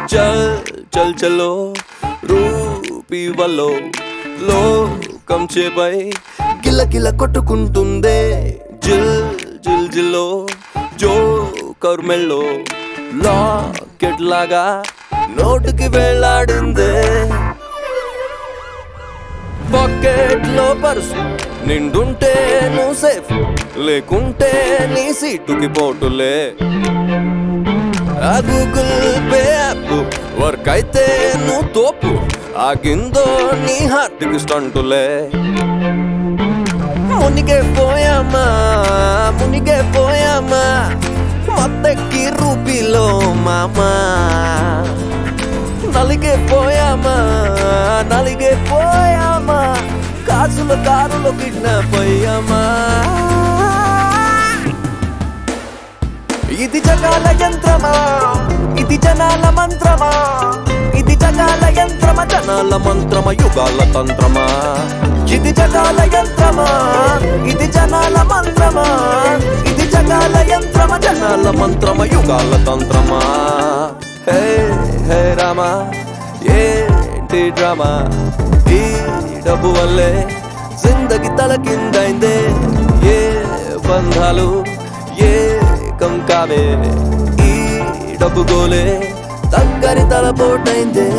చల్ చల్ చలో రూపీ వల్లో లోకం చేపై గిల్ల గిల్ల కొట్టుకుంటుందే జిల్ జిల్ జిల్లో జోకర్ మెల్లో లాకెట్ లాగా నోటికి వేలాడిందే పాకెట్ లో పర్సు నిండుంటే నువ్వు సేఫ్ లేకుంటే నీ సీటుకి పోటులే ఆ గూగుల్ పే యాప్ వర్క్ అయితే నువ్వు తోపు ఆగిందో నీ హార్ట్కి స్టంటులే మునిగే పోయామా మొత్తకి రూపీలో మామా నలిగే పోయామా కాసుల కారులో కిడ్నాప్ అయ్యామా ఇది జగాల యంత్రమా ఇది జనాల మంత్రమా ఇది జగాల యంత్రమా జనాల మంత్రమా యుగాల తంత్రమా ఇది జగాల యంత్రమా ఇది జనాల మంత్రమా ఇది జగాల యంత్రమా జనాల మంత్రమా యుగాల తంత్రమా హే హే రామా ఏంటి డ్రామా ఈ డబ్బు వల్లే జిందగీ తల కిందైందే ఏ బంధాలు ఏకం కావే ఈ డబ్బు గోలే దగ్గరి తలపోటైందే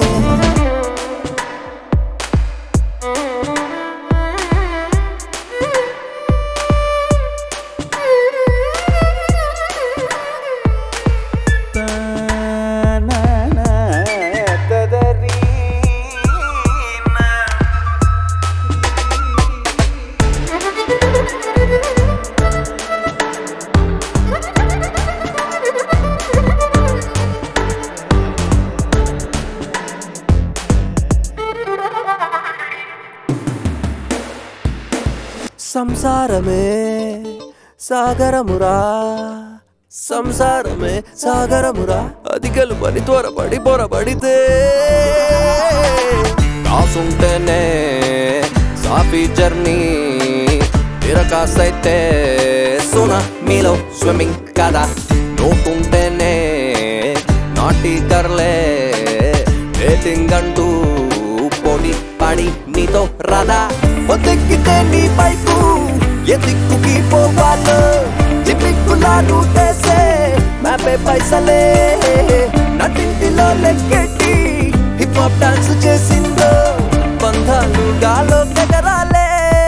సంసారమే సాగరమురా అది గెలుపని త్వరపడి పొరపడితే కాసుంటేనే సాఫీ జర్నీ తిరకాసైతే సునా మీలో స్విమ్మింగ్ కదా నోటుంటేనే నాటి గర్లే డేటింగ్ అంటూ పోటీ పడి నీతో రాదా ఒద్దెక్కితే నీ పైకు ఎదిక్కుకి పోవాలో జిమ్మిక్కులాడు చేసే మ్యాపే పైసలే నటింటిలో లెక్కెట్టి హిప్ హాప్ డాన్స్ చేసిందో బంధాలు గాలో ఎగరాలే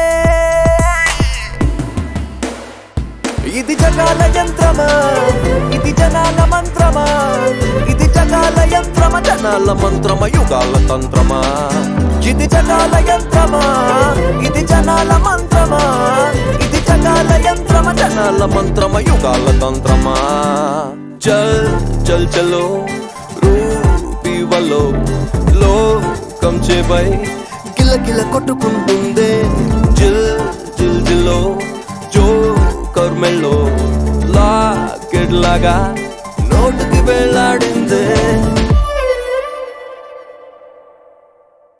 ఇది జగాల యంత్రమా ఇది జనాల మంత్రమా ఇది జగాల యంత్రమా జనాల మంత్రమా యుగాల తంత్రమా ఇది జగాల యంత్రమా ఇది జనాల మంత్రమా ఇది జగాల యంత్రమా జనాల మంత్రమా యుగాల తంత్రమా చల్ చల్ చలో రూపీ వల్లో లోకం చేపై గిల్ల గిల్ల కొట్టుకుంటుందే జిల్ జిల్ జిల్లో జోకర్ మెల్లో లాకెట్ లాగా